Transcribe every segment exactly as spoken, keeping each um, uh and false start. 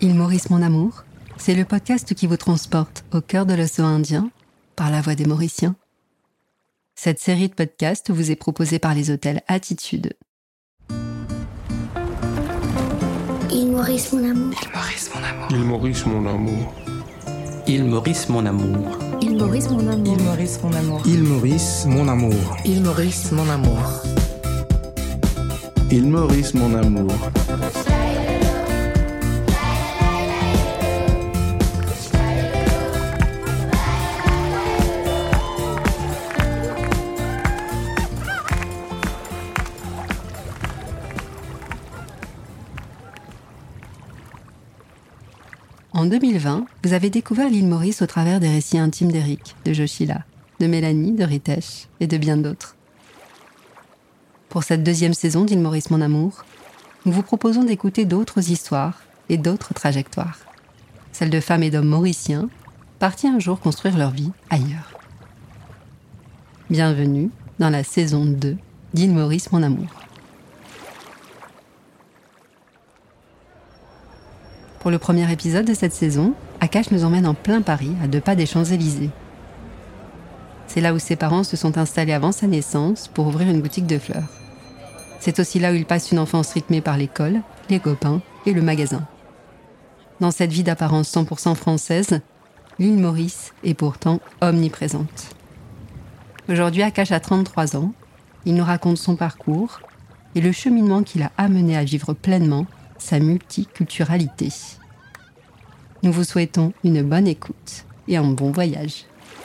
Île Maurice, mon amour, c'est le podcast qui vous transporte au cœur de l'océan Indien par la voix des Mauriciens. Cette série de podcasts vous est proposée par les hôtels Attitude. Île Maurice, mon amour. Île Maurice, mon amour. Île Maurice, mon amour. Île Maurice, mon amour. Île Maurice, mon amour. Île Maurice, mon amour. Île Maurice, mon amour. Île Maurice, mon amour. En deux mille vingt, vous avez découvert l'île Maurice au travers des récits intimes d'Éric, de Joshila, de Mélanie, de Ritesh et de bien d'autres. Pour cette deuxième saison d'Île Maurice, mon amour, nous vous proposons d'écouter d'autres histoires et d'autres trajectoires. Celles de femmes et d'hommes mauriciens partis un jour construire leur vie ailleurs. Bienvenue dans la saison deux d'Île Maurice, mon amour. Pour le premier épisode de cette saison, Akash nous emmène en plein Paris, à deux pas des Champs-Élysées. C'est là où ses parents se sont installés avant sa naissance pour ouvrir une boutique de fleurs. C'est aussi là où il passe une enfance rythmée par l'école, les copains et le magasin. Dans cette vie d'apparence cent pour cent française, l'île Maurice est pourtant omniprésente. Aujourd'hui, Akash a trente-trois ans. Il nous raconte son parcours et le cheminement qui l'a amené à vivre pleinement sa multiculturalité. Nous vous souhaitons une bonne écoute et un bon voyage.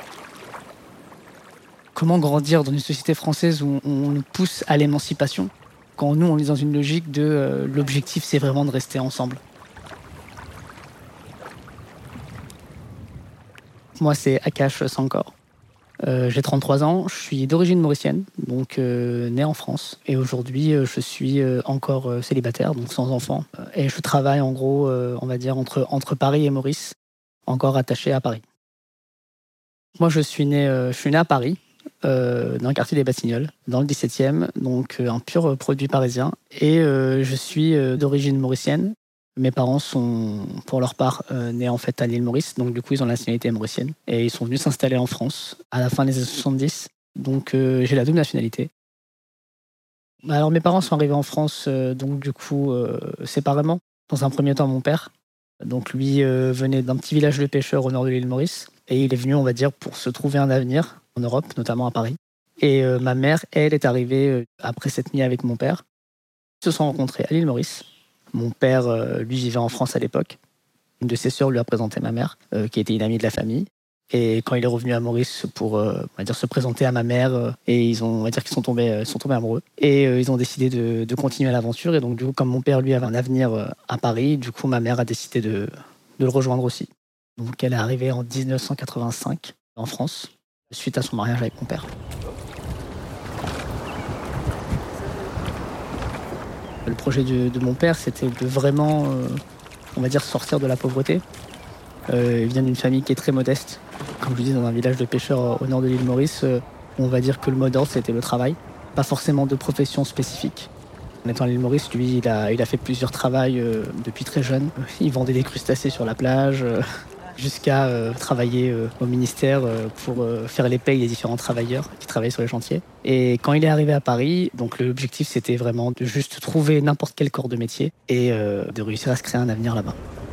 Comment grandir dans une société française où on nous pousse à l'émancipation, quand nous, on est dans une logique de euh, l'objectif, c'est vraiment de rester ensemble. Moi, c'est Akash Sankor. Euh, j'ai trente-trois ans, je suis d'origine mauricienne, donc euh, né en France. Et aujourd'hui, euh, je suis euh, encore euh, célibataire, donc sans enfant. Et je travaille en gros, euh, on va dire, entre, entre Paris et Maurice, encore attaché à Paris. Moi, je suis né, euh, je suis né à Paris, euh, dans le quartier des Batignolles, dans le dix-septième, donc euh, un pur produit parisien. Et euh, je suis euh, d'origine mauricienne. Mes parents sont, pour leur part, euh, nés en fait à l'île Maurice, donc du coup ils ont la nationalité mauricienne. Et ils sont venus s'installer en France à la fin des années soixante-dix, donc euh, j'ai la double nationalité. Alors mes parents sont arrivés en France, euh, donc du coup euh, séparément. Dans un premier temps mon père, donc lui euh, venait d'un petit village de pêcheurs au nord de l'île Maurice, et il est venu on va dire pour se trouver un avenir en Europe, notamment à Paris. Et euh, ma mère, elle, est arrivée euh, après s'être mise avec mon père. Ils se sont rencontrés à l'île Maurice. Mon père, euh, lui, vivait en France à l'époque. Une de ses sœurs lui a présenté ma mère, euh, qui était une amie de la famille. Et quand il est revenu à Maurice pour euh, on va dire, se présenter à ma mère, euh, et ils ont, on va dire qu'ils sont tombés, euh, sont tombés amoureux. Et euh, ils ont décidé de, de continuer l'aventure. Et donc, du coup, comme mon père, lui, avait un avenir euh, à Paris, du coup, ma mère a décidé de, de le rejoindre aussi. Donc, elle est arrivée en dix-neuf cent quatre-vingt-cinq en France, suite à son mariage avec mon père. Le projet de, de mon père, c'était de vraiment, euh, on va dire, sortir de la pauvreté. Euh, il vient d'une famille qui est très modeste. Comme je dis, dans un village de pêcheurs au nord de l'île Maurice, euh, on va dire que le mot d'ordre, c'était le travail. Pas forcément de profession spécifique. En étant à l'île Maurice, lui, il a, il a fait plusieurs travails euh, depuis très jeune. Il vendait des crustacés sur la plage, euh, jusqu'à euh, travailler euh, au ministère euh, pour euh, faire les payes des différents travailleurs qui travaillaient sur les chantiers. Et quand il est arrivé à Paris, donc l'objectif c'était vraiment de juste trouver n'importe quel corps de métier et euh, de réussir à se créer un avenir là-bas.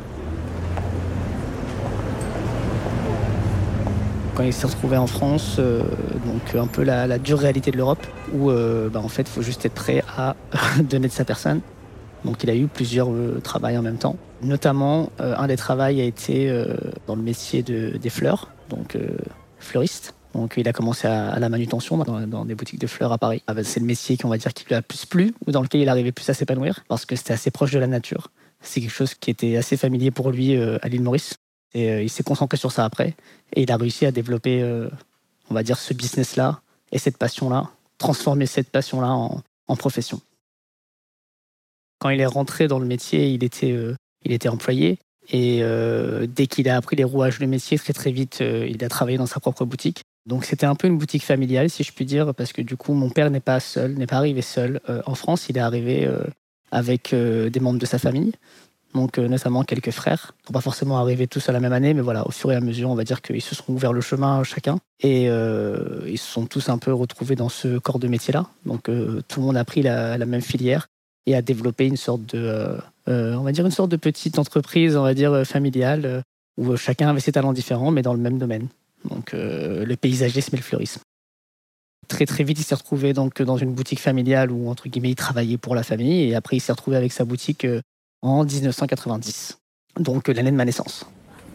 Quand il s'est retrouvé en France, euh, donc un peu la, la dure réalité de l'Europe, où euh, bah, en fait il faut juste être prêt à donner de sa personne. Donc il a eu plusieurs euh, travails en même temps. Notamment, euh, un des travails a été euh, dans le métier de, des fleurs, donc euh, fleuriste. Donc il a commencé à, à la manutention dans, dans des boutiques de fleurs à Paris. Ah, bah, c'est le métier qu'on va dire qui lui a plus plu, ou dans lequel il arrivait plus à s'épanouir, parce que c'était assez proche de la nature. C'est quelque chose qui était assez familier pour lui euh, à l'île Maurice. Et euh, il s'est concentré sur ça après, et il a réussi à développer, euh, on va dire, ce business-là, et cette passion-là, transformer cette passion-là en, en profession. Quand il est rentré dans le métier, il était, euh, il était employé. Et euh, dès qu'il a appris les rouages du métier, très très vite, euh, il a travaillé dans sa propre boutique. Donc c'était un peu une boutique familiale, si je puis dire, parce que du coup, mon père n'est pas seul, n'est pas arrivé seul. Euh, en France, il est arrivé euh, avec euh, des membres de sa famille. donc euh, notamment quelques frères. Ils ne sont pas forcément arrivés tous à la même année, mais voilà, au fur et à mesure, on va dire qu'ils se sont ouverts le chemin chacun. Et euh, ils se sont tous un peu retrouvés dans ce corps de métier-là. Donc euh, tout le monde a pris la, la même filière et a développé une sorte de, euh, euh, on va dire une sorte de petite entreprise, on va dire euh, familiale, euh, où chacun avait ses talents différents, mais dans le même domaine. Donc euh, le paysagisme et le fleurisme. Très très vite, il s'est retrouvé donc dans une boutique familiale où entre guillemets il travaillait pour la famille, et après il s'est retrouvé avec sa boutique euh, en dix-neuf cent quatre-vingt-dix, donc euh, l'année de ma naissance.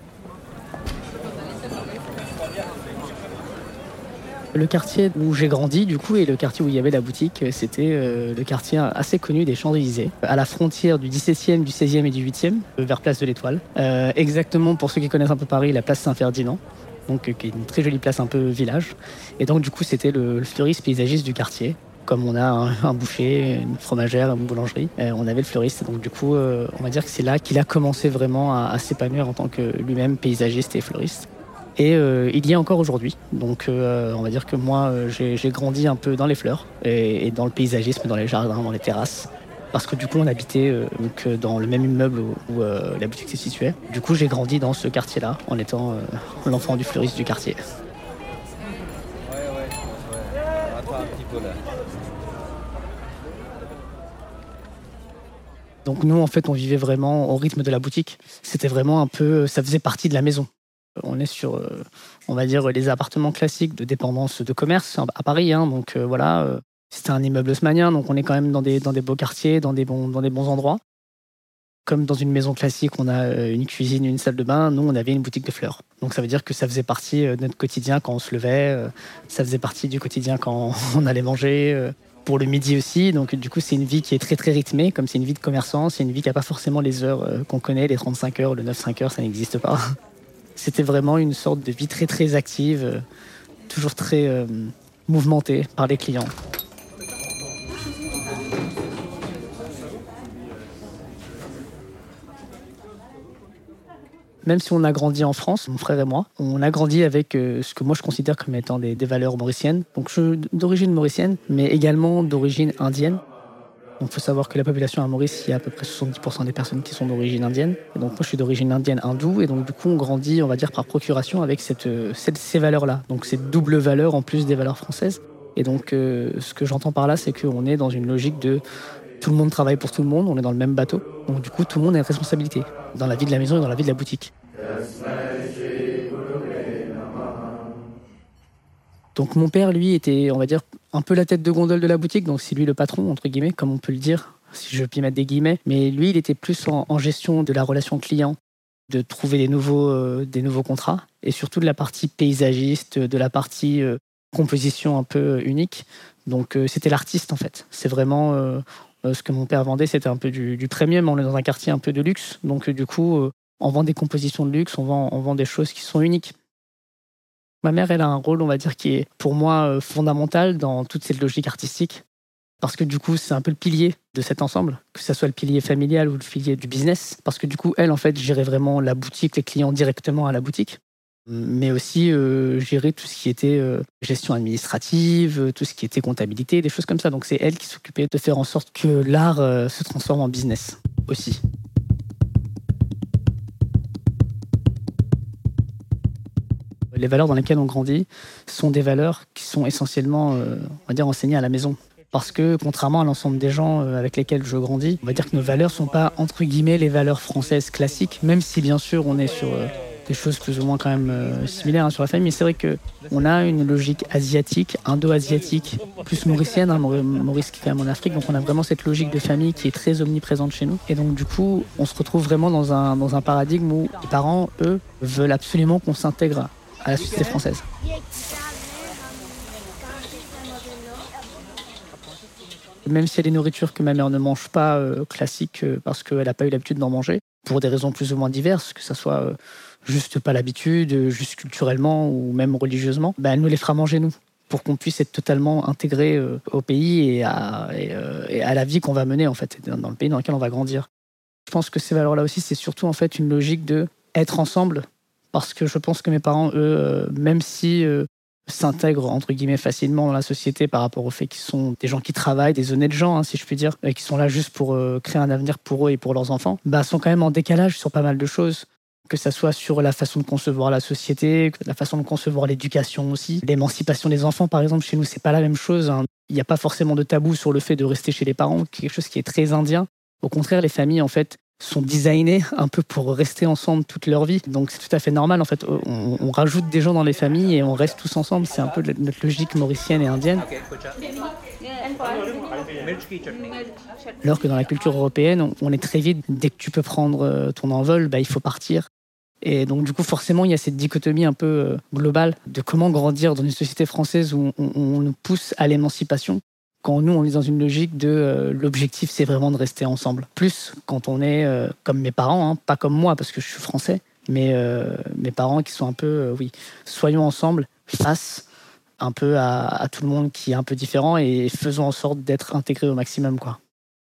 Le quartier où j'ai grandi, du coup, et le quartier où il y avait la boutique, c'était euh, le quartier assez connu des Champs-Élysées, à la frontière du dix-septième, du seizième et du huitième, euh, vers Place de l'Étoile. Euh, exactement, pour ceux qui connaissent un peu Paris, la place Saint-Ferdinand, donc, euh, qui est une très jolie place un peu village. Et donc, du coup, c'était le, le fleuriste paysagiste du quartier. Comme on a un, un boucher, une fromagère, une boulangerie, euh, on avait le fleuriste. Donc, du coup, euh, on va dire que c'est là qu'il a commencé vraiment à, à s'épanouir en tant que lui-même paysagiste et fleuriste. Et euh, il y est encore aujourd'hui. Donc euh, on va dire que moi, euh, j'ai, j'ai grandi un peu dans les fleurs et, et dans le paysagisme, dans les jardins, dans les terrasses. Parce que du coup, on habitait euh, donc, dans le même immeuble où, où euh, la boutique se situait. Du coup, j'ai grandi dans ce quartier-là, en étant euh, l'enfant du fleuriste du quartier. Ouais, ouais, ouais. Attends un petit peu là. Donc nous, en fait, on vivait vraiment au rythme de la boutique. C'était vraiment un peu, ça faisait partie de la maison. On est sur, euh, on va dire, les appartements classiques de dépendance de commerce à Paris. Hein, donc euh, voilà, euh, c'était un immeuble haussmannien, donc on est quand même dans des, dans des beaux quartiers, dans des bons, dans des bons endroits. Comme dans une maison classique, on a une cuisine, une salle de bain. Nous, on avait une boutique de fleurs. Donc ça veut dire que ça faisait partie de notre quotidien quand on se levait. Euh, ça faisait partie du quotidien quand on allait manger. Euh, pour le midi aussi. Donc du coup, c'est une vie qui est très très rythmée. Comme c'est une vie de commerçant, c'est une vie qui n'a pas forcément les heures euh, qu'on connaît, les trente-cinq heures, le neuf cinq heures, ça n'existe pas. C'était vraiment une sorte de vie très très active, euh, toujours très euh, mouvementée par les clients. Même si on a grandi en France, mon frère et moi, on a grandi avec euh, ce que moi je considère comme étant des, des valeurs mauriciennes. Donc je suis d'origine mauricienne, mais également d'origine indienne. Donc il faut savoir que la population à Maurice, il y a à peu près soixante-dix pour cent des personnes qui sont d'origine indienne. Et donc moi je suis d'origine indienne hindoue, et donc du coup on grandit, on va dire, par procuration avec cette, cette, ces valeurs-là. Donc cette double valeur en plus des valeurs françaises. Et donc euh, ce que j'entends par là, c'est qu'on est dans une logique de tout le monde travaille pour tout le monde, on est dans le même bateau. Donc du coup tout le monde a une responsabilité dans la vie de la maison et dans la vie de la boutique. Donc mon père, lui, était, on va dire, un peu la tête de gondole de la boutique, donc c'est lui le patron, entre guillemets, comme on peut le dire, si je puis mettre des guillemets. Mais lui, il était plus en, en gestion de la relation client, de trouver des nouveaux, euh, des nouveaux contrats, et surtout de la partie paysagiste, de la partie euh, composition un peu unique. Donc euh, c'était l'artiste, en fait. C'est vraiment euh, ce que mon père vendait, c'était un peu du, du premium. On est dans un quartier un peu de luxe, donc euh, du coup, euh, on vend des compositions de luxe, on vend, on vend des choses qui sont uniques. Ma mère, elle a un rôle, on va dire, qui est pour moi fondamental dans toute cette logique artistique. Parce que du coup, c'est un peu le pilier de cet ensemble, que ce soit le pilier familial ou le pilier du business. Parce que du coup, elle, en fait, gérait vraiment la boutique, les clients directement à la boutique. Mais aussi euh, gérer tout ce qui était euh, gestion administrative, tout ce qui était comptabilité, des choses comme ça. Donc c'est elle qui s'occupait de faire en sorte que l'art euh, se transforme en business aussi. Les valeurs dans lesquelles on grandit sont des valeurs qui sont essentiellement, euh, on va dire, enseignées à la maison. Parce que, contrairement à l'ensemble des gens euh, avec lesquels je grandis, on va dire que nos valeurs ne sont pas, entre guillemets, les valeurs françaises classiques, même si, bien sûr, on est sur euh, des choses plus ou moins quand même euh, similaires hein, sur la famille. Mais c'est vrai qu'on a une logique asiatique, indo-asiatique, plus mauricienne, hein, Maurice qui est quand même en Afrique, donc on a vraiment cette logique de famille qui est très omniprésente chez nous. Et donc, du coup, on se retrouve vraiment dans un, dans un paradigme où les parents, eux, veulent absolument qu'on s'intègre à la société française. Même s'il y a des nourritures que ma mère ne mange pas euh, classiques euh, parce qu'elle n'a pas eu l'habitude d'en manger, pour des raisons plus ou moins diverses, que ce soit euh, juste pas l'habitude, juste culturellement ou même religieusement, ben elle nous les fera manger nous, pour qu'on puisse être totalement intégré euh, au pays et à, et, euh, et à la vie qu'on va mener en fait, dans le pays dans lequel on va grandir. Je pense que ces valeurs-là aussi, c'est surtout en fait une logique de être ensemble. Parce que je pense que mes parents, eux, euh, même si euh, s'intègrent entre guillemets facilement dans la société par rapport au fait qu'ils sont des gens qui travaillent, des honnêtes gens, hein, si je puis dire, et qui sont là juste pour euh, créer un avenir pour eux et pour leurs enfants, bah, sont quand même en décalage sur pas mal de choses. Que ça soit sur la façon de concevoir la société, la façon de concevoir l'éducation aussi. L'émancipation des enfants, par exemple, chez nous, c'est pas la même chose. Hein. Il n'y a pas forcément de tabou sur le fait de rester chez les parents, quelque chose qui est très indien. Au contraire, les familles, en fait, sont designées un peu pour rester ensemble toute leur vie. Donc, c'est tout à fait normal, en fait. On, on rajoute des gens dans les familles et on reste tous ensemble. C'est un peu notre logique mauricienne et indienne. Alors que dans la culture européenne, on est très vite, dès que tu peux prendre ton envol, bah, il faut partir. Et donc, du coup, forcément, il y a cette dichotomie un peu euh, globale de comment grandir dans une société française où on, on nous pousse à l'émancipation, quand nous, on est dans une logique de euh, l'objectif, c'est vraiment de rester ensemble. Plus quand on est euh, comme mes parents, hein, pas comme moi, parce que je suis français, mais euh, mes parents qui sont un peu, euh, oui, soyons ensemble, face un peu à, à tout le monde qui est un peu différent et faisons en sorte d'être intégrés au maximum, quoi.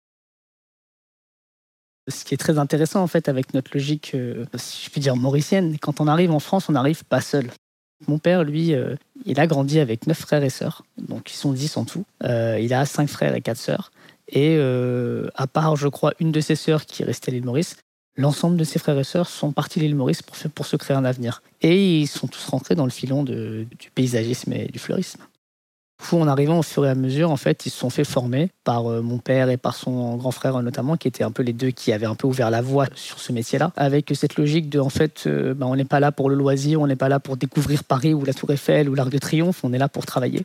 Ce qui est très intéressant en fait avec notre logique, euh, si je puis dire mauricienne, quand on arrive en France, on n'arrive pas seul. Mon père, lui, euh, il a grandi avec neuf frères et sœurs, donc ils sont dix en tout. Euh, il a cinq frères et quatre sœurs. Et euh, à part, je crois, une de ses sœurs qui est restée à l'île Maurice, l'ensemble de ses frères et sœurs sont partis à l'île Maurice pour, pour se créer un avenir. Et ils sont tous rentrés dans le filon de, du paysagisme et du fleurisme. Du coup, en arrivant au fur et à mesure, en fait, ils se sont fait former par euh, mon père et par son grand frère notamment, qui étaient un peu les deux qui avaient un peu ouvert la voie sur ce métier-là, avec cette logique de, en fait, euh, bah, on n'est pas là pour le loisir, on n'est pas là pour découvrir Paris ou la Tour Eiffel ou l'Arc de Triomphe, on est là pour travailler.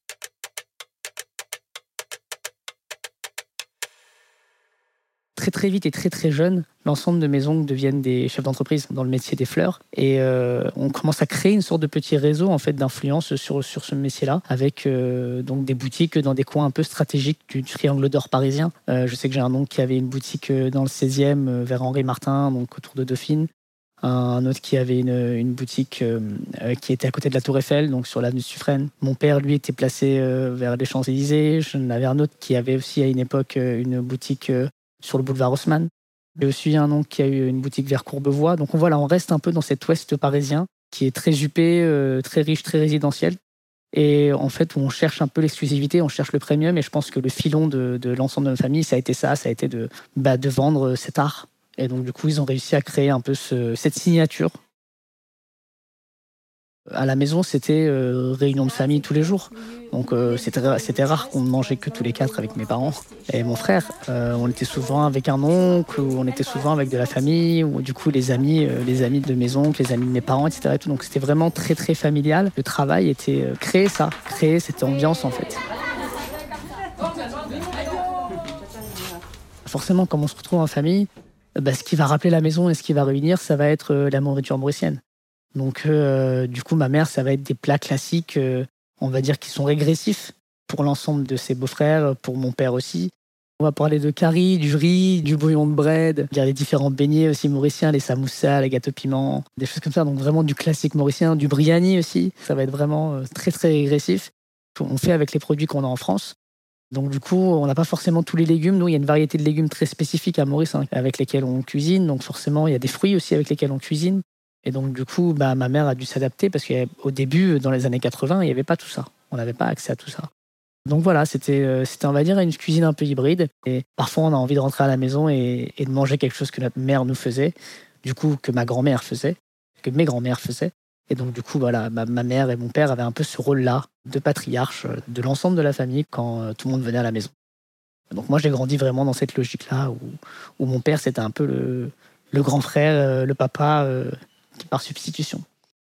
Très très vite et très très jeune, l'ensemble de mes oncles deviennent des chefs d'entreprise dans le métier des fleurs et euh, on commence à créer une sorte de petit réseau en fait d'influence sur, sur ce métier-là avec euh, donc des boutiques dans des coins un peu stratégiques du triangle d'or parisien. Euh, je sais que j'ai un oncle qui avait une boutique dans le seizième vers Henri Martin, donc autour de Dauphine. Un autre qui avait une, une boutique euh, qui était à côté de la Tour Eiffel, donc sur l'avenue Suffren. Mon père, lui, était placé euh, vers les Champs-Élysées. J'en avais un autre qui avait aussi à une époque une boutique euh, sur le boulevard Haussmann. J'ai aussi un oncle qui a eu une boutique vers Courbevoie. Donc voilà, on reste un peu dans cet ouest parisien qui est très huppé, euh, très riche, très résidentiel. Et en fait, on cherche un peu l'exclusivité, on cherche le premium. Et je pense que le filon de, de l'ensemble de ma famille, ça a été ça, ça a été de, bah, de vendre cet art. Et donc du coup, ils ont réussi à créer un peu ce, cette signature. À la maison, c'était euh, réunion de famille tous les jours. Donc euh, c'était, c'était rare qu'on ne mangeait que tous les quatre avec mes parents et mon frère. Euh, on était souvent avec un oncle, ou on était souvent avec de la famille, ou du coup les amis, euh, les amis de mes oncles, les amis de mes parents, et cetera. Et tout. Donc c'était vraiment très très familial. Le travail était euh, créer ça, créer cette ambiance en fait. Forcément, quand on se retrouve en famille, bah, ce qui va rappeler la maison et ce qui va réunir, ça va être euh, la nourriture mauricienne. Donc, euh, du coup, ma mère, ça va être des plats classiques, euh, on va dire, qui sont régressifs pour l'ensemble de ses beaux-frères, pour mon père aussi. On va parler de curry, du riz, du bouillon de bread. Il y a les différents beignets aussi mauriciens, les samoussas, les gâteaux piment, des choses comme ça. Donc, vraiment du classique mauricien, du biryani aussi. Ça va être vraiment euh, très, très régressif. On fait avec les produits qu'on a en France. Donc, du coup, on n'a pas forcément tous les légumes. Nous, il y a une variété de légumes très spécifique à Maurice, hein, avec lesquels on cuisine. Donc, forcément, il y a des fruits aussi avec lesquels on cuisine. Et donc, du coup, bah, ma mère a dû s'adapter parce qu'au début, dans les années quatre-vingts, il n'y avait pas tout ça. On n'avait pas accès à tout ça. Donc voilà, c'était, euh, c'était, on va dire, une cuisine un peu hybride. Et parfois, on a envie de rentrer à la maison et, et de manger quelque chose que notre mère nous faisait, du coup, que ma grand-mère faisait, que mes grand-mères faisaient. Et donc, du coup, voilà, ma, ma mère et mon père avaient un peu ce rôle-là de patriarche de l'ensemble de la famille quand euh, tout le monde venait à la maison. Donc moi, j'ai grandi vraiment dans cette logique-là où, où mon père, c'était un peu le, le grand frère, euh, le papa... Euh, par substitution.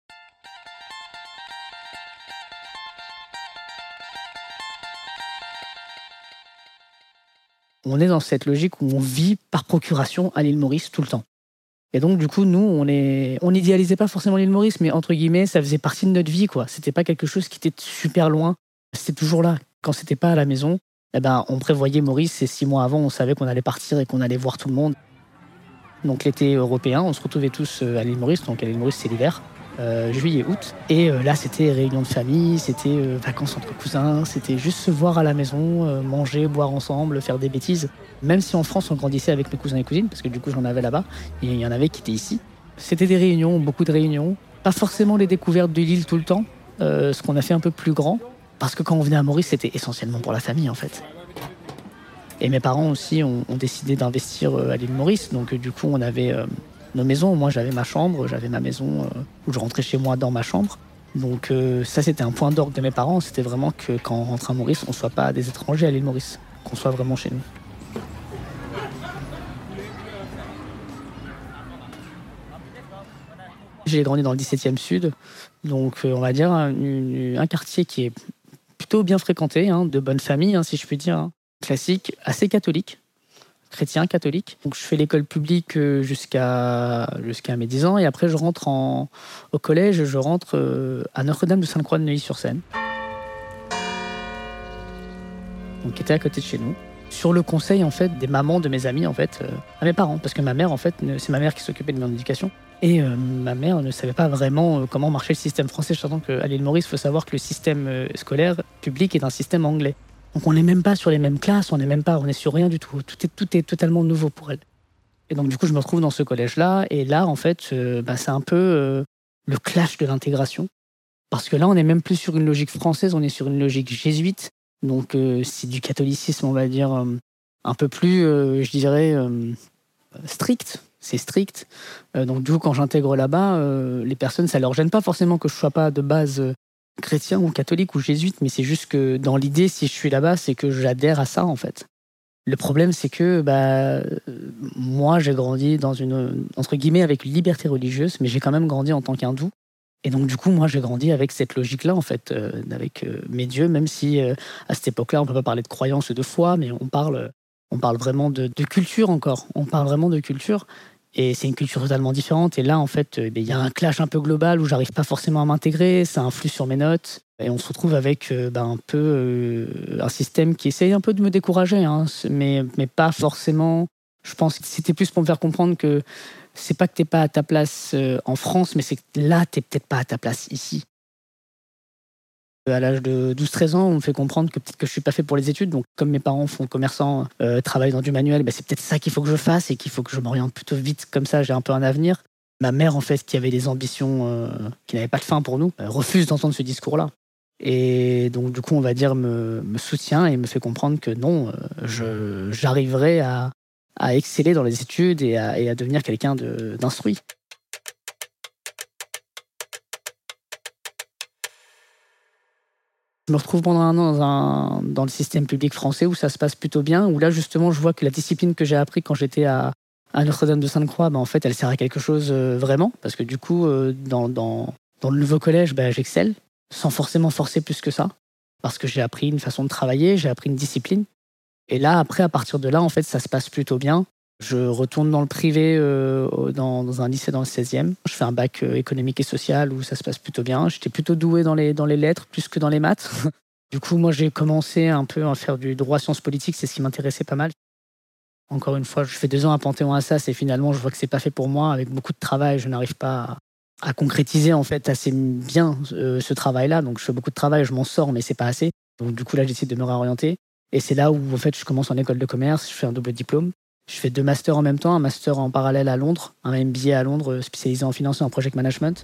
On est dans cette logique où on vit par procuration à l'île Maurice tout le temps. Et donc, du coup, nous, on est, on n'idéalisait pas forcément l'île Maurice, mais entre guillemets, ça faisait partie de notre vie, quoi. C'était pas quelque chose qui était super loin. C'était toujours là. Quand c'était pas à la maison, eh ben, on prévoyait Maurice et six mois avant, on savait qu'on allait partir et qu'on allait voir tout le monde. Donc l'été européen, on se retrouvait tous à l'île Maurice, donc à l'île Maurice c'est l'hiver, euh, juillet, août. Et euh, là c'était réunion de famille, c'était euh, vacances entre cousins, c'était juste se voir à la maison, euh, manger, boire ensemble, faire des bêtises. Même si en France on grandissait avec mes cousins et cousines, parce que du coup j'en avais là-bas, et il y en avait qui étaient ici. C'était des réunions, beaucoup de réunions, pas forcément les découvertes de l'île tout le temps, euh, ce qu'on a fait un peu plus grand. Parce que quand on venait à Maurice, c'était essentiellement pour la famille, en fait. Et mes parents aussi ont, ont décidé d'investir euh, à l'île Maurice. Donc euh, du coup, on avait euh, nos maisons. Moi, j'avais ma chambre, j'avais ma maison euh, où je rentrais chez moi dans ma chambre. Donc euh, ça, c'était un point d'orgue de mes parents. C'était vraiment que quand on rentre à Maurice, on ne soit pas des étrangers à l'île Maurice, qu'on soit vraiment chez nous. J'ai grandi dans le dix-septième Sud, donc euh, on va dire un, une, un quartier qui est plutôt bien fréquenté, hein, de bonne famille, hein, si je puis dire, hein. Classique, assez catholique, chrétien catholique. Donc je fais l'école publique euh, jusqu'à jusqu'à mes dix ans, et après je rentre en, au collège, je rentre euh, à Notre-Dame de Sainte-Croix de Neuilly-sur-Seine, donc qui était à côté de chez nous. Sur le conseil en fait des mamans de mes amis en fait, euh, à mes parents, parce que ma mère en fait, c'est ma mère qui s'occupait de mon éducation. Et euh, ma mère ne savait pas vraiment euh, comment marchait le système français, sachant qu'à l'île Maurice, il faut savoir que le système euh, scolaire public est un système anglais. Donc on n'est même pas sur les mêmes classes, on n'est même pas, on est sur rien du tout. Tout est, tout est totalement nouveau pour elle. Et donc du coup, je me retrouve dans ce collège-là, et là, en fait, euh, bah, c'est un peu euh, le clash de l'intégration. Parce que là, on n'est même plus sur une logique française, on est sur une logique jésuite. Donc euh, c'est du catholicisme, on va dire, euh, un peu plus, euh, je dirais, euh, strict. C'est strict. Euh, donc du coup, quand j'intègre là-bas, euh, les personnes, ça leur gêne pas forcément que je sois pas de base euh, chrétien ou catholique ou jésuite, mais c'est juste que dans l'idée, si je suis là-bas, c'est que j'adhère à ça, en fait. Le problème, c'est que bah, euh, moi, j'ai grandi dans une, entre guillemets, avec une liberté religieuse, mais j'ai quand même grandi en tant qu'hindou. Et donc, du coup, moi, j'ai grandi avec cette logique-là, en fait, euh, avec euh, mes dieux, même si euh, à cette époque-là, on ne peut pas parler de croyance ou de foi, mais on parle, on parle vraiment de, de culture encore. On parle vraiment de culture. Et c'est une culture totalement différente. Et là, en fait, il y a un clash un peu global où j'arrive pas forcément à m'intégrer. Ça influe sur mes notes. Et on se retrouve avec euh, ben, un peu euh, un système qui essaye un peu de me décourager, hein, mais, mais pas forcément. Je pense que c'était plus pour me faire comprendre que c'est pas que t'es pas à ta place euh, en France, mais c'est que là, t'es peut-être pas à ta place ici. À l'âge de douze treize ans, on me fait comprendre que peut-être que je suis pas fait pour les études. Donc, comme mes parents font commerçant, euh, travaillent dans du manuel, bah, c'est peut-être ça qu'il faut que je fasse et qu'il faut que je m'oriente plutôt vite. Comme ça, j'ai un peu un avenir. Ma mère, en fait, qui avait des ambitions euh, qui n'avaient pas de fin pour nous, euh, refuse d'entendre ce discours-là. Et donc, du coup, on va dire, me, me soutient et me fait comprendre que non, euh, je, j'arriverai à, à exceller dans les études et à, et à devenir quelqu'un de, d'instruit. Je me retrouve pendant un an dans, un, dans le système public français où ça se passe plutôt bien, où là, justement, je vois que la discipline que j'ai appris quand j'étais à, à Notre-Dame de Sainte-Croix, bah, en fait, elle sert à quelque chose euh, vraiment, parce que du coup, euh, dans, dans, dans le nouveau collège, bah, j'excelle, sans forcément forcer plus que ça, parce que j'ai appris une façon de travailler, j'ai appris une discipline. Et là, après, à partir de là, en fait, ça se passe plutôt bien. Je retourne dans le privé, euh, dans, dans un lycée dans le seizième. Je fais un bac euh, économique et social où ça se passe plutôt bien. J'étais plutôt doué dans les, dans les lettres, plus que dans les maths. Du coup, moi, j'ai commencé un peu à faire du droit sciences politiques. C'est ce qui m'intéressait pas mal. Encore une fois, je fais deux ans à Panthéon-Assas et finalement, je vois que c'est pas fait pour moi. Avec beaucoup de travail, je n'arrive pas à, à concrétiser en fait assez bien euh, ce travail-là. Donc, je fais beaucoup de travail, je m'en sors, mais c'est pas assez. Donc, du coup, là, j'essaie de me réorienter. Et c'est là où, en fait, je commence en école de commerce. Je fais un double diplôme. Je fais deux masters en même temps, un master en parallèle à Londres, un M B A à Londres spécialisé en finance et en project management.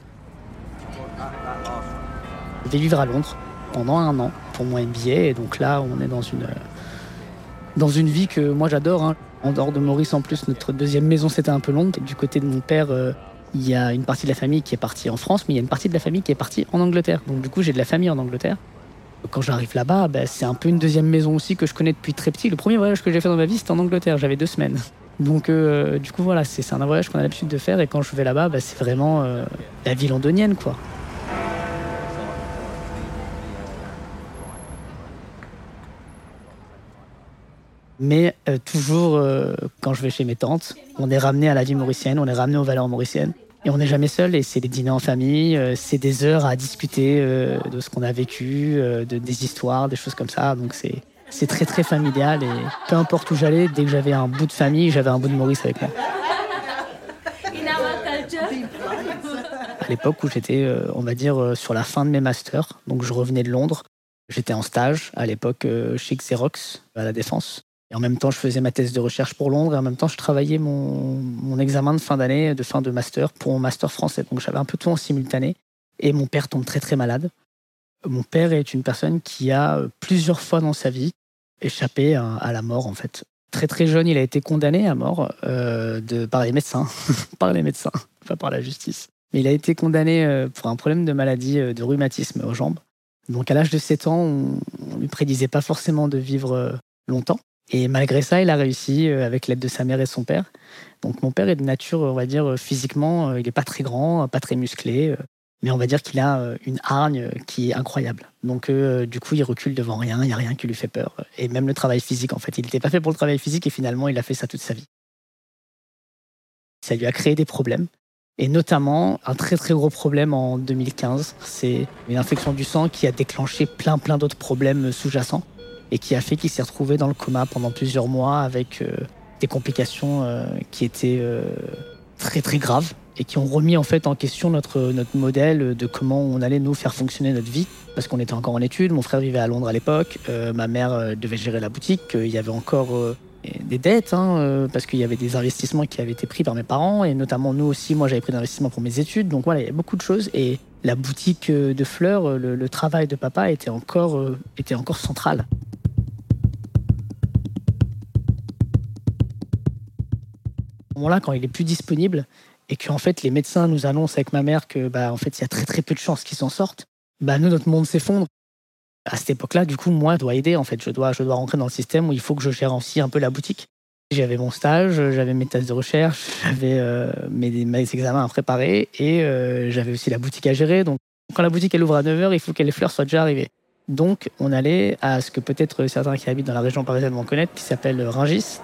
Je vais vivre à Londres pendant un an pour mon M B A, et donc là, on est dans une, dans une vie que moi j'adore, hein. En dehors de Maurice, en plus, notre deuxième maison, c'était un peu Londres. Du côté de mon père, euh, il y a une partie de la famille qui est partie en France, mais il y a une partie de la famille qui est partie en Angleterre. Donc du coup, j'ai de la famille en Angleterre. Quand j'arrive là-bas, bah, c'est un peu une deuxième maison aussi que je connais depuis très petit. Le premier voyage que j'ai fait dans ma vie, c'était en Angleterre. J'avais deux semaines. Donc, euh, du coup, voilà, c'est, c'est un voyage qu'on a l'habitude de faire. Et quand je vais là-bas, bah, c'est vraiment euh, la vie londonienne, quoi. Mais euh, toujours, euh, quand je vais chez mes tantes, on est ramené à la vie mauricienne, on est ramené aux valeurs mauriciennes. Et on n'est jamais seul, et c'est des dîners en famille, euh, c'est des heures à discuter euh, de ce qu'on a vécu, euh, de, des histoires, des choses comme ça. Donc c'est, c'est très très familial, et peu importe où j'allais, dès que j'avais un bout de famille, j'avais un bout de Maurice avec moi. À l'époque où j'étais, euh, on va dire, euh, sur la fin de mes masters, donc je revenais de Londres, j'étais en stage à l'époque euh, chez Xerox, à la Défense. Et en même temps, je faisais ma thèse de recherche pour Londres, et en même temps, je travaillais mon, mon examen de fin d'année, de fin de master, pour mon master français. Donc j'avais un peu tout en simultané. Et mon père tombe très très malade. Mon père est une personne qui a plusieurs fois dans sa vie échappé à, à la mort, en fait. Très très jeune, il a été condamné à mort euh, de, par les médecins, par les médecins, pas par la justice. Mais il a été condamné euh, pour un problème de maladie euh, de rhumatisme aux jambes. Donc à l'âge de sept ans, on ne lui prédisait pas forcément de vivre euh, longtemps. Et malgré ça, il a réussi euh, avec l'aide de sa mère et son père. Donc mon père est de nature, on va dire, physiquement, euh, il n'est pas très grand, pas très musclé, euh, mais on va dire qu'il a euh, une hargne qui est incroyable. Donc euh, du coup, il recule devant rien, il n'y a rien qui lui fait peur. Et même le travail physique, en fait, il n'était pas fait pour le travail physique et finalement, il a fait ça toute sa vie. Ça lui a créé des problèmes. Et notamment, un très très gros problème en deux mille quinze, c'est une infection du sang qui a déclenché plein plein d'autres problèmes sous-jacents et qui a fait qu'il s'est retrouvé dans le coma pendant plusieurs mois avec euh, des complications euh, qui étaient euh, très très graves et qui ont remis en fait en question notre, notre modèle de comment on allait nous faire fonctionner notre vie. Parce qu'on était encore en études, mon frère vivait à Londres à l'époque, euh, ma mère euh, devait gérer la boutique, euh, il y avait encore... Euh, des dettes, hein, euh, parce qu'il y avait des investissements qui avaient été pris par mes parents, et notamment nous aussi, moi j'avais pris des investissements pour mes études, donc voilà, il y avait beaucoup de choses, et la boutique de fleurs, le, le travail de papa était encore, euh, était encore central. À ce moment-là, quand il est plus disponible, et qu'en fait les médecins nous annoncent avec ma mère que bah, en fait, il y a très très peu de chances qu'ils s'en sortent, bah, nous, notre monde s'effondre. À cette époque-là, du coup, moi, je dois aider, en fait. Je dois, je dois rentrer dans le système où il faut que je gère aussi un peu la boutique. J'avais mon stage, j'avais mes thèses de recherche, j'avais euh, mes, mes examens à préparer et euh, j'avais aussi la boutique à gérer. Donc, quand la boutique, elle ouvre à neuf heures, il faut que les fleurs soient déjà arrivées. Donc, on allait à ce que peut-être certains qui habitent dans la région parisienne vont connaître, qui s'appelle Rungis.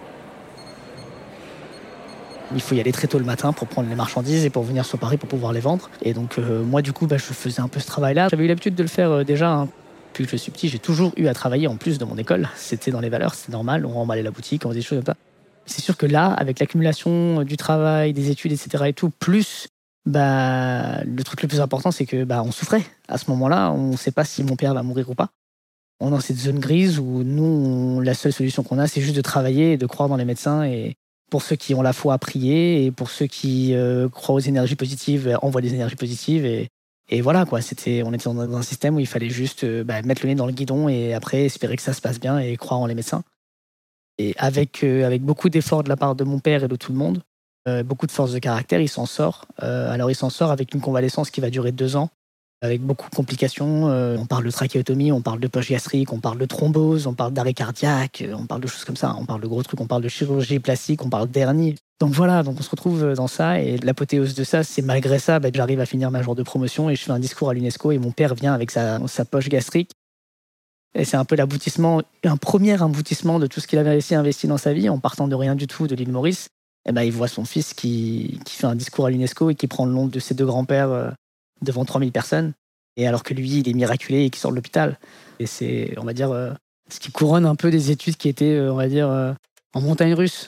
Il faut y aller très tôt le matin pour prendre les marchandises et pour venir sur Paris pour pouvoir les vendre. Et donc, euh, moi, du coup, bah, je faisais un peu ce travail-là. J'avais eu l'habitude de le faire euh, déjà, hein. Depuis que je suis petit, j'ai toujours eu à travailler en plus de mon école. C'était dans les valeurs, c'est normal, on remballait la boutique, on faisait des choses comme ça. C'est sûr que là, avec l'accumulation du travail, des études, et cetera et tout, plus, bah, le truc le plus important, c'est que bah, on souffrait. À ce moment-là, on ne sait pas si mon père va mourir ou pas. On est dans cette zone grise où nous, on, la seule solution qu'on a, c'est juste de travailler et de croire dans les médecins. Et pour ceux qui ont la foi à prier, et pour ceux qui euh, croient aux énergies positives, envoient des énergies positives. Et, Et voilà, quoi, c'était, on était dans un système où il fallait juste euh, bah, mettre le nez dans le guidon et après espérer que ça se passe bien et croire en les médecins. Et avec, euh, avec beaucoup d'efforts de la part de mon père et de tout le monde, euh, beaucoup de force de caractère, il s'en sort. Euh, alors il s'en sort avec une convalescence qui va durer deux ans, avec beaucoup de complications. Euh, on parle de trachéotomie, on parle de poche gastrique, on parle de thrombose, on parle d'arrêt cardiaque, on parle de choses comme ça, on parle de gros trucs, on parle de chirurgie plastique, on parle d'hernie. Donc voilà, donc on se retrouve dans ça, et l'apothéose de ça, c'est malgré ça, bah, j'arrive à finir ma jour de promotion et je fais un discours à l'UNESCO et mon père vient avec sa, sa poche gastrique. Et c'est un peu l'aboutissement, un premier aboutissement de tout ce qu'il avait réussi à investir dans sa vie, en partant de rien du tout de l'île Maurice. Et ben, il voit son fils qui, qui fait un discours à l'UNESCO et qui prend le nom de ses deux grands-pères euh, devant trois mille personnes. Et alors que lui, il est miraculé et qui sort de l'hôpital. Et c'est, on va dire, euh, ce qui couronne un peu des études qui étaient, euh, on va dire, euh, en montagne russe.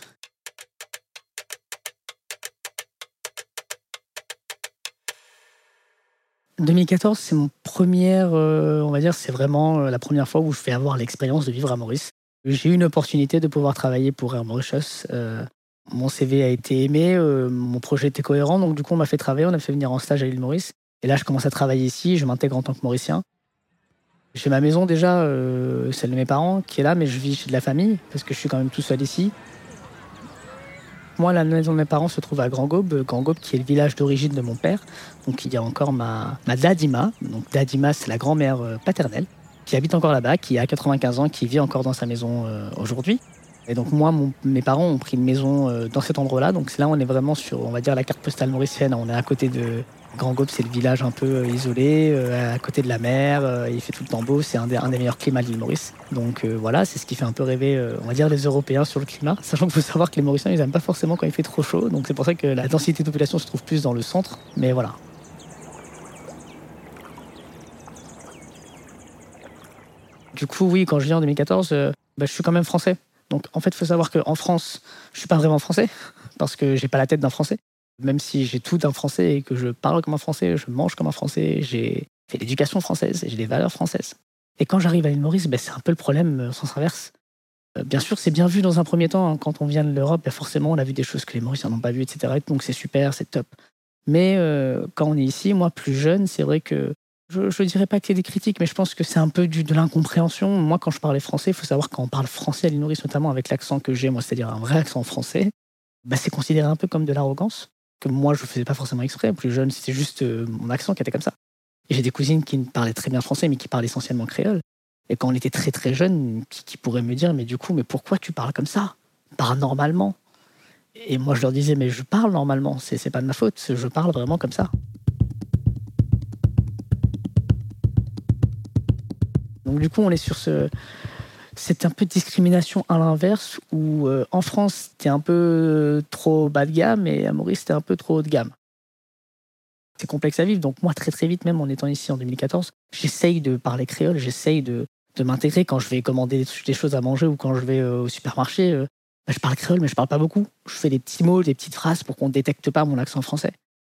deux mille quatorze, c'est mon première, euh, on va dire, c'est vraiment euh, la première fois où je fais avoir l'expérience de vivre à Maurice. J'ai eu une opportunité de pouvoir travailler pour Air Mauritius. Euh, mon C V a été aimé, euh, mon projet était cohérent, donc du coup on m'a fait travailler, on a fait venir en stage à l'île Maurice. Et là je commence à travailler ici, je m'intègre en tant que Mauricien. J'ai ma maison déjà, euh, celle de mes parents, qui est là, mais je vis chez de la famille, parce que je suis quand même tout seul ici. Moi, la maison de mes parents se trouve à Grand Gaube, Grand Gaube qui est le village d'origine de mon père. Donc il y a encore ma, ma Dadima. Donc Dadima, c'est la grand-mère paternelle, qui habite encore là-bas, qui a quatre-vingt-quinze ans, qui vit encore dans sa maison euh, aujourd'hui. Et donc moi, mon, mes parents ont pris une maison euh, dans cet endroit-là. Donc là, on est vraiment sur, on va dire, la carte postale mauricienne. On est à côté de Grand Gaube, c'est le village un peu euh, isolé, euh, à côté de la mer. Euh, il fait tout le temps beau. C'est un des, un des meilleurs climats de l'île Maurice. Donc euh, voilà, c'est ce qui fait un peu rêver, euh, on va dire, les Européens sur le climat. Sachant qu'il faut savoir que les Mauriciens, ils n'aiment pas forcément quand il fait trop chaud. Donc c'est pour ça que la densité de population se trouve plus dans le centre. Mais voilà. Du coup, oui, quand je viens en deux mille quatorze, euh, bah, je suis quand même français. Donc en fait, il faut savoir qu'en France, je suis pas vraiment français, parce que j'ai pas la tête d'un français. Même si j'ai tout d'un français et que je parle comme un français, je mange comme un français, j'ai fait l'éducation française et j'ai des valeurs françaises. Et quand j'arrive à l'île Maurice, ben, c'est un peu le problème euh, sens inverse. Euh, bien sûr, c'est bien vu dans un premier temps, hein. Quand on vient de l'Europe, ben, forcément, on a vu des choses que les Mauriciens n'ont pas vues, et cetera. Donc c'est super, c'est top. Mais euh, quand on est ici, moi, plus jeune, c'est vrai que Je ne dirais pas qu'il y ait des critiques, mais je pense que c'est un peu du, de l'incompréhension. Moi, quand je parlais français, il faut savoir quand on parle français à l'île Maurice, notamment avec l'accent que j'ai, moi, c'est-à-dire un vrai accent français, bah, c'est considéré un peu comme de l'arrogance, que moi, je ne faisais pas forcément exprès. Plus jeune, c'était juste euh, mon accent qui était comme ça. Et j'ai des cousines qui parlaient très bien français, mais qui parlaient essentiellement créole. Et quand on était très très jeune, qui, qui pourraient me dire, mais du coup, mais pourquoi tu parles comme ça? Parle normalement. Et moi, je leur disais, mais je parle normalement, c'est, c'est pas de ma faute, je parle vraiment comme ça. Donc du coup, on est sur ce... C'est un peu de discrimination à l'inverse, où euh, en France, c'était un peu trop bas de gamme, et à Maurice, c'était un peu trop haut de gamme. C'est complexe à vivre, donc moi, très très vite, même en étant ici en deux mille quatorze, j'essaye de parler créole, j'essaye de, de m'intégrer quand je vais commander des choses à manger ou quand je vais euh, au supermarché. Euh, bah, je parle créole, mais je parle pas beaucoup. Je fais des petits mots, des petites phrases pour qu'on ne détecte pas mon accent français.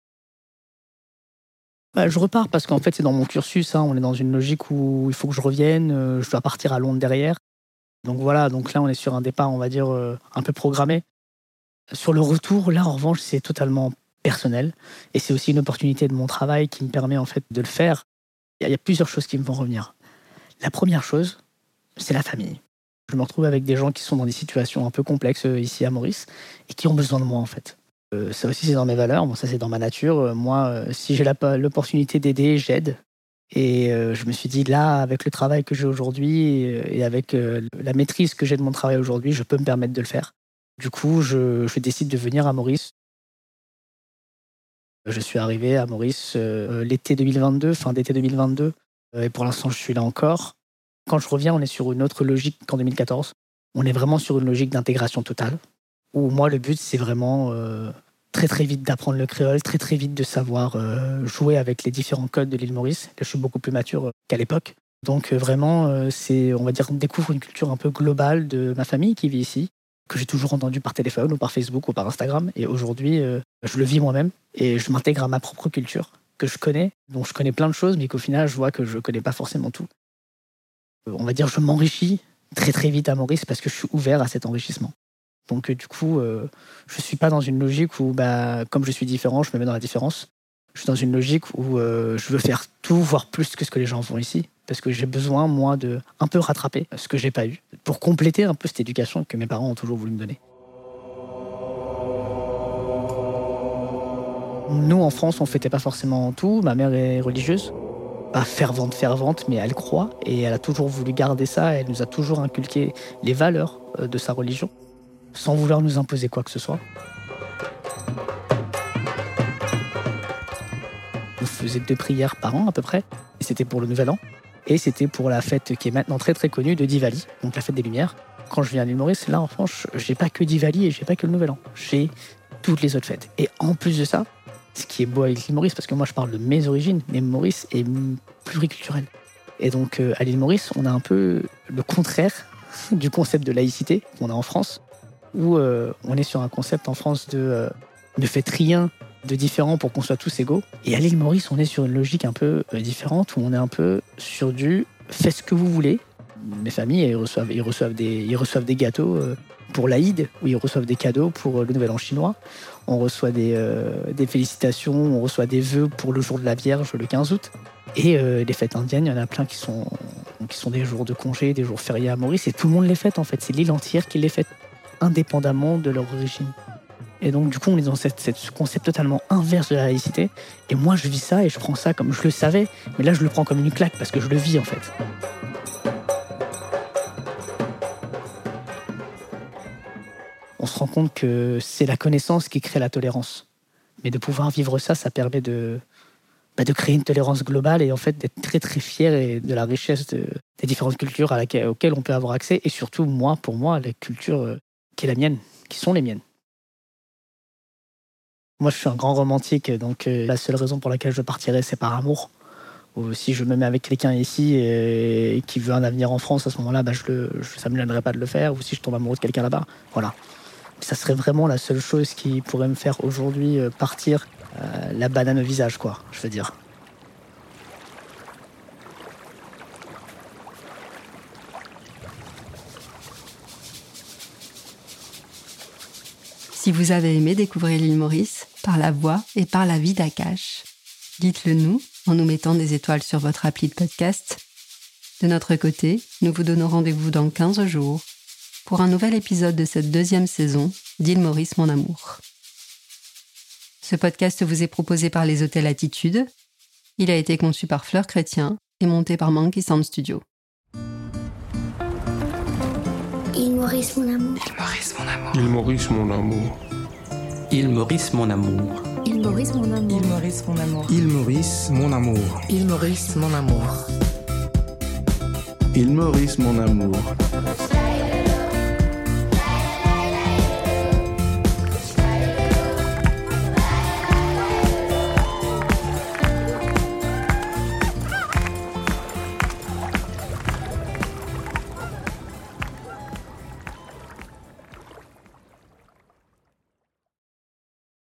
Bah, je repars parce qu'en fait, c'est dans mon cursus. Hein, on est dans une logique où il faut que je revienne. Euh, je dois partir à Londres derrière. Donc voilà, donc là, on est sur un départ, on va dire, euh, un peu programmé. Sur le retour, là, en revanche, c'est totalement personnel. Et c'est aussi une opportunité de mon travail qui me permet, en fait, de le faire. Il y, y a plusieurs choses qui me vont revenir. La première chose, c'est la famille. Je me retrouve avec des gens qui sont dans des situations un peu complexes euh, ici à Maurice et qui ont besoin de moi, en fait. Euh, ça aussi, c'est dans mes valeurs. Bon, ça, c'est dans ma nature. Euh, moi, euh, si j'ai la, l'opportunité d'aider, j'aide. Et euh, je me suis dit, là, avec le travail que j'ai aujourd'hui et, et avec euh, la maîtrise que j'ai de mon travail aujourd'hui, je peux me permettre de le faire. Du coup, je, je décide de venir à Maurice. Je suis arrivé à Maurice euh, l'été deux mille vingt-deux, fin d'été deux mille vingt-deux. Euh, et pour l'instant, je suis là encore. Quand je reviens, on est sur une autre logique qu'en deux mille quatorze. On est vraiment sur une logique d'intégration totale. Où moi, le but, c'est vraiment euh, très très vite d'apprendre le créole, très très vite de savoir euh, jouer avec les différents codes de l'île Maurice. Là, je suis beaucoup plus mature euh, qu'à l'époque. Donc euh, vraiment, euh, c'est, on va dire, on découvre une culture un peu globale de ma famille qui vit ici, que j'ai toujours entendu par téléphone ou par Facebook ou par Instagram. Et aujourd'hui, euh, je le vis moi-même et je m'intègre à ma propre culture que je connais, dont je connais plein de choses, mais qu'au final, je vois que je connais pas forcément tout. Euh, on va dire, je m'enrichis très très vite à Maurice parce que je suis ouvert à cet enrichissement. Donc euh, du coup, euh, je ne suis pas dans une logique où, bah, comme je suis différent, je me mets dans la différence. Je suis dans une logique où euh, je veux faire tout, voire plus que ce que les gens font ici. Parce que j'ai besoin, moi, de un peu rattraper ce que je n'ai pas eu, pour compléter un peu cette éducation que mes parents ont toujours voulu me donner. Nous, en France, on ne fêtait pas forcément tout. Ma mère est religieuse. Pas fervente, fervente, mais elle croit. Et elle a toujours voulu garder ça. Elle nous a toujours inculqué les valeurs de sa religion, sans vouloir nous imposer quoi que ce soit. On faisait deux prières par an à peu près, et c'était pour le Nouvel An, et c'était pour la fête qui est maintenant très très connue de Diwali, donc la fête des Lumières. Quand je viens à l'île Maurice, là en France, j'ai pas que Diwali et j'ai pas que le Nouvel An, j'ai toutes les autres fêtes. Et en plus de ça, ce qui est beau avec l'île Maurice, parce que moi je parle de mes origines, mais Maurice est pluriculturel. Et donc euh, à l'île Maurice, on a un peu le contraire du concept de laïcité qu'on a en France, où euh, on est sur un concept en France de euh, ne faites rien de différent pour qu'on soit tous égaux. Et à l'île Maurice, on est sur une logique un peu euh, différente, où on est un peu sur du faites ce que vous voulez. Mes familles, ils reçoivent, ils reçoivent, des, ils reçoivent des gâteaux euh, pour l'Aïd, ou ils reçoivent des cadeaux pour euh, le Nouvel An chinois. On reçoit des, euh, des félicitations, on reçoit des vœux pour le jour de la Vierge, le quinze août. Et euh, les fêtes indiennes, il y en a plein qui sont, qui sont des jours de congé, des jours fériés à Maurice, et tout le monde les fête en fait. C'est l'île entière qui les fête, indépendamment de leur origine. Et donc du coup on est dans cette, cette, ce concept totalement inverse de la laïcité, et moi je vis ça et je prends ça comme je le savais, mais là je le prends comme une claque parce que je le vis en fait. On se rend compte que c'est la connaissance qui crée la tolérance, mais de pouvoir vivre ça, ça permet de, bah, de créer une tolérance globale et en fait d'être très très fier et de la richesse de, des différentes cultures à laquelle, auxquelles on peut avoir accès, et surtout moi, pour moi, les cultures euh, qui est la mienne, qui sont les miennes. Moi, je suis un grand romantique, donc euh, la seule raison pour laquelle je partirais, c'est par amour. Ou si je me mets avec quelqu'un ici et, et qui veut un avenir en France, à ce moment-là, bah, je le, je, ça ne me gênerait pas de le faire. Ou si je tombe amoureux de quelqu'un là-bas, voilà. Ça serait vraiment la seule chose qui pourrait me faire aujourd'hui euh, partir euh, la banane au visage, quoi, je veux dire. Si vous avez aimé découvrir l'île Maurice par la voix et par la vie d'Akash, dites-le nous en nous mettant des étoiles sur votre appli de podcast. De notre côté, nous vous donnons rendez-vous dans quinze jours pour un nouvel épisode de cette deuxième saison d'Île Maurice, mon amour. Ce podcast vous est proposé par les Hôtels Attitude. Il a été conçu par Fleur Chrétien et monté par Monkey Sound Studio. Île Maurice, mon amour. Île Maurice, mon amour. Île Maurice, mon amour. Île Maurice, mon amour. Île Maurice, mon amour. Île Maurice, mon amour. Île Maurice, mon amour. Île Maurice, mon amour.